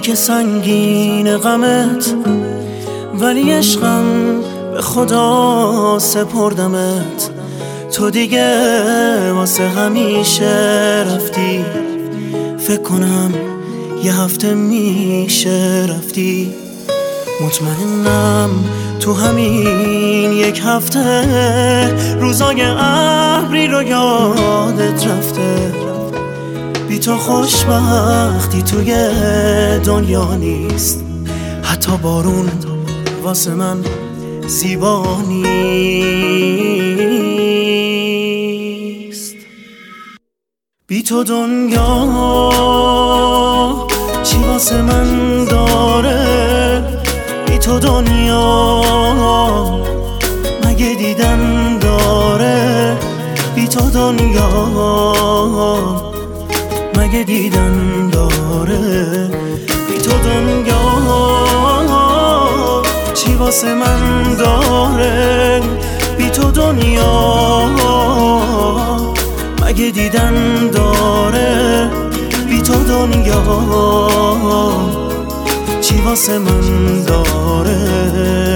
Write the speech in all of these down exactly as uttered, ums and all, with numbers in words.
که سنگین غمت، ولی عشقم به خدا سپردمت. تو دیگه واسه همیشه رفتی، فکر کنم یه هفته میشه رفتی. مطمئنم تو همین یک هفته روزای ابری رو یادت رفته. بی تو خوشبختی توی دنیا نیست، حتی بارون واسه من زیبا نیست. بی تو دنیا چی واسه من داره؟ بی تو دنیا مگه دیدن داره؟ بی تو دنیا مگه دیدن داره؟ بی تو دنیا چی واسه من داره؟ بی تو دنیا مگه دیدن داره؟ بی تو دنیا چی واسه من داره؟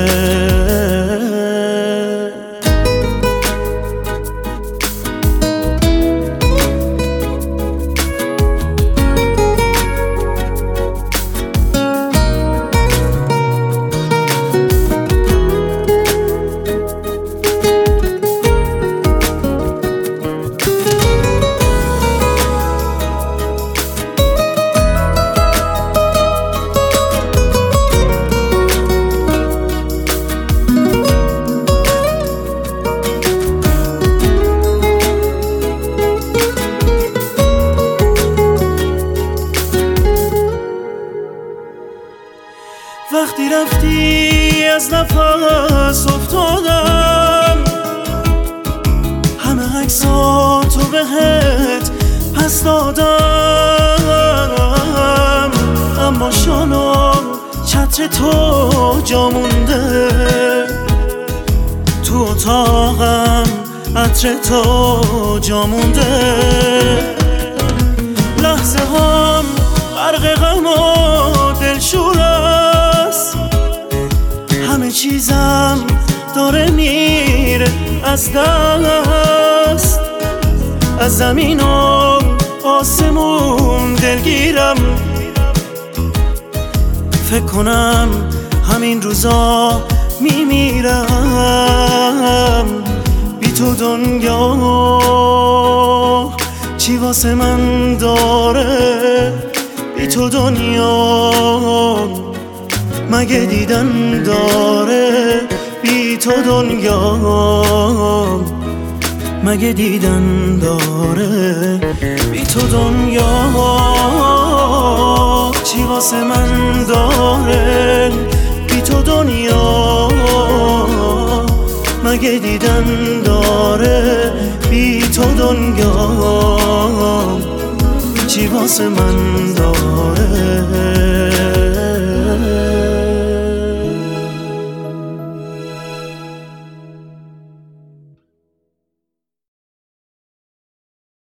وقتی رفتی از نفس افتادم، همه عکساتو بهت پس دادم، اما شال و چتر تو جا مونده. تو اتاقم عطر تو جا مونده. لحظه هم غرق غم و دلشور است، همه چیزم داره میره از دست. از زمین و آسمون دلگیرم، فکر کنم همین روزا میمیرم. بی تو دنیا چی واسه من داره؟ بی تو دنیا مگه دیدن داره؟ بی تو دنیا مگه دیدن داره؟ بی تو دنیا چی واسه من داره؟ بی تو دنیا مگه دیدن داره؟ بی تو دنیا چی واسه من داره؟